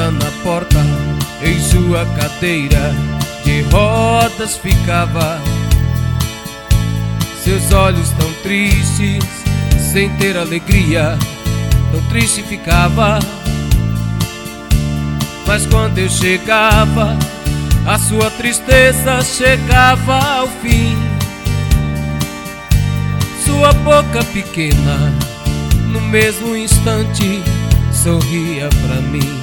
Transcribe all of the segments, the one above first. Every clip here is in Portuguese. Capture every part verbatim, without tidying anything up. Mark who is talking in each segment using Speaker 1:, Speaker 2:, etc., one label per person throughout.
Speaker 1: Sentada na porta, em sua cadeira de rodas ficava. Seus olhos tão tristes, sem ter alegria, tão triste ficava. Mas quando eu chegava, a sua tristeza chegava ao fim. Sua boca pequena, no mesmo instante, sorria pra mim.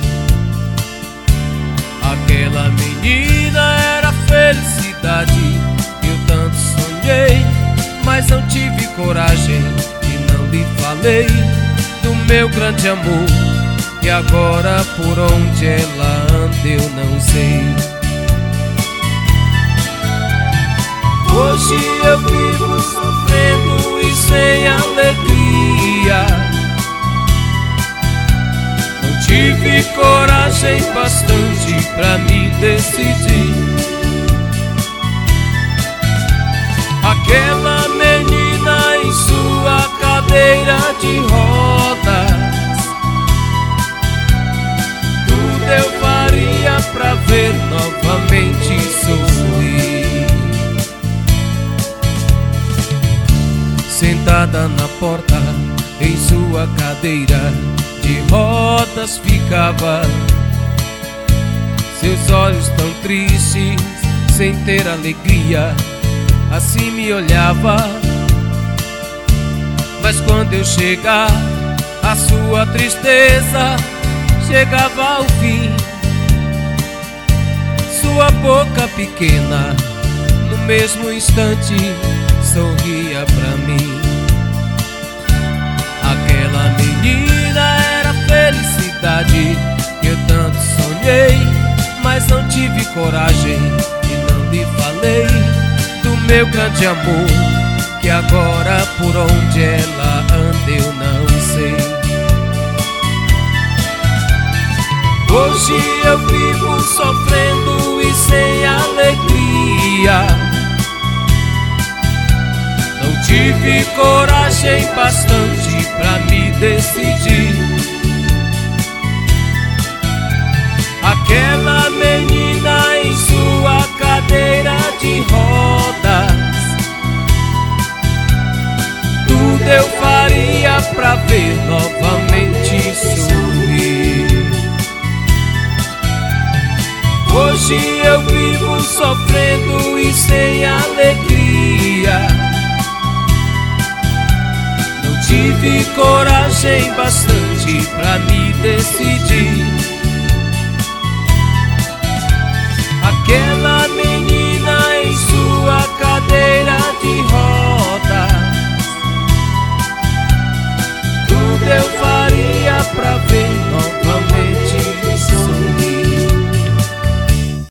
Speaker 1: Aquela menina era a felicidade que eu tanto sonhei, mas não tive coragem e não lhe falei do meu grande amor, que agora por onde ela anda eu não sei. Hoje eu vivo sofrendo e sem alegria. Não tive coragem bastante pra me decidir. Aquela menina em sua cadeira de rodas, tudo eu faria pra ver novamente sorrir. Sentada na porta, em sua cadeira de rodas ficava. Seus olhos tão tristes, sem ter alegria, assim me olhava. Mas quando eu chegar, a sua tristeza chegava ao fim. Sua boca pequena, no mesmo instante, sorria pra mim. Aquela menina era a felicidade que eu tanto sonhei, mas não tive coragem e não lhe falei do meu grande amor, que agora por onde ela anda eu não sei. Hoje eu vivo sofrendo e sem alegria. Não tive coragem bastante pra me decidir. Aquela menina em sua cadeira de rodas, tudo eu faria pra ver novamente sorrir. Hoje eu vivo sofrendo e sem alegria. Tive coragem bastante pra me decidir.